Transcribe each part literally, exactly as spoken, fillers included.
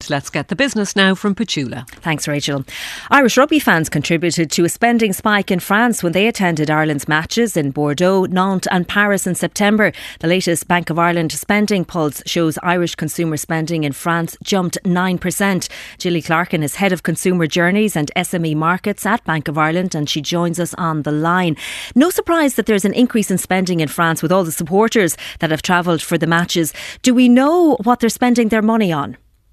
news. Let's get the business now from Petula. Thanks, Rachel. Irish rugby fans contributed to a spending spike in France when they attended Ireland's matches in Bordeaux, Nantes and Paris in September. The latest Bank of Ireland spending pulse shows Irish consumer spending in France jumped nine percent. Gilly Clarkin is Head of Consumer Journeys and S M E Markets at Bank of Ireland, and she joins us on the line. No surprise that there's an increase in spending in France with all the supporters that have travelled for the matches. Do we know what they're spending their money on?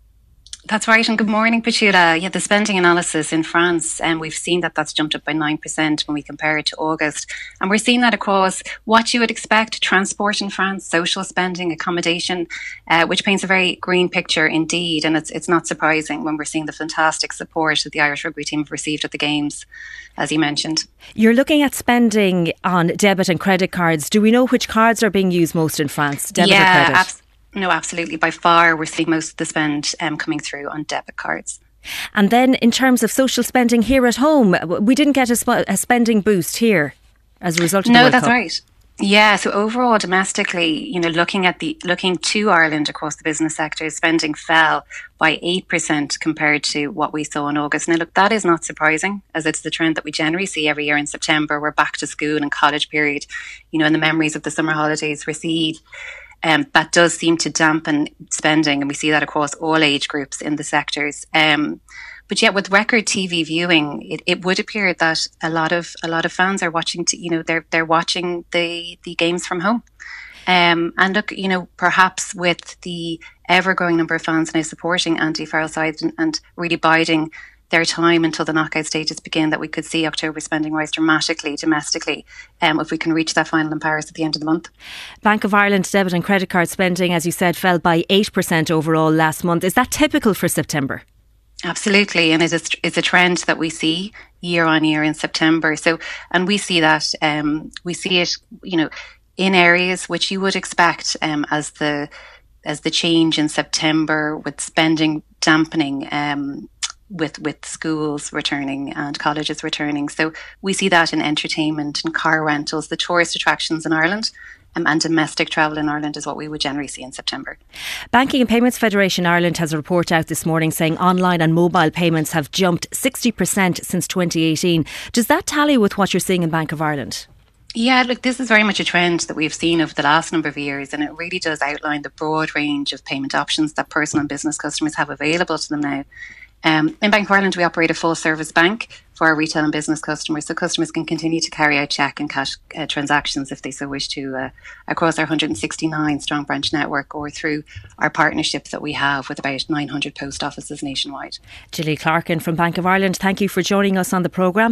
That's right, and good morning, Petula. Yeah, the spending analysis in France, and um, we've seen that that's jumped up by nine percent when we compare it to August. And we're seeing that across what you would expect: transport in France, social spending, accommodation, uh, which paints a very green picture indeed. And it's it's not surprising when we're seeing the fantastic support that the Irish rugby team have received at the Games, as you mentioned. You're looking at spending on debit and credit cards. Do we know which cards are being used most in France, debit yeah, or credit? Abs- no, absolutely. By far, we're seeing most of the spend um, coming through on debit cards. And then in terms of social spending here at home, we didn't get a, sp- a spending boost here as a result of no, the World that's Cup. right. Yeah, so overall domestically, you know, looking at the looking to Ireland across the business sector, spending fell by eight percent compared to what we saw in August. Now, look, that is not surprising, as it's the trend that we generally see every year in September. We're back to school and college period, you know, and the memories of the summer holidays recede. Um, that does seem to dampen spending, and we see that across all age groups in the sectors. Um, But yet, with record T V viewing, it, it would appear that a lot of a lot of fans are watching. To, you know, they're they're watching the the games from home. Um, and look, you know, perhaps with the ever growing number of fans now supporting anti-Farrell sides and, and really biding their time until the knockout stages begin, that we could see October spending rise dramatically domestically um, if we can reach that final in Paris at the end of the month. Bank of Ireland debit and credit card spending, as you said, fell by eight percent overall last month. Is that typical for September? Absolutely, and it is it's a trend that we see year on year in September. So, and we see that um, we see it, you know, in areas which you would expect um, as the as the change in September with spending dampening. Um, with with schools returning and colleges returning. So we see that in entertainment and car rentals, the tourist attractions in Ireland, um, and domestic travel in Ireland is what we would generally see in September. Banking and Payments Federation Ireland has a report out this morning saying online and mobile payments have jumped sixty percent since twenty eighteen. Does that tally with what you're seeing in Bank of Ireland? Yeah, look, this is very much a trend that we've seen over the last number of years, and it really does outline the broad range of payment options that personal and business customers have available to them now. Um, in Bank of Ireland, we operate a full-service bank for our retail and business customers, so customers can continue to carry out cheque and cash uh, transactions if they so wish to uh, across our one hundred sixty-nine strong branch network or through our partnerships that we have with about nine hundred post offices nationwide. Gilly Clarkin from Bank of Ireland, thank you for joining us on the programme.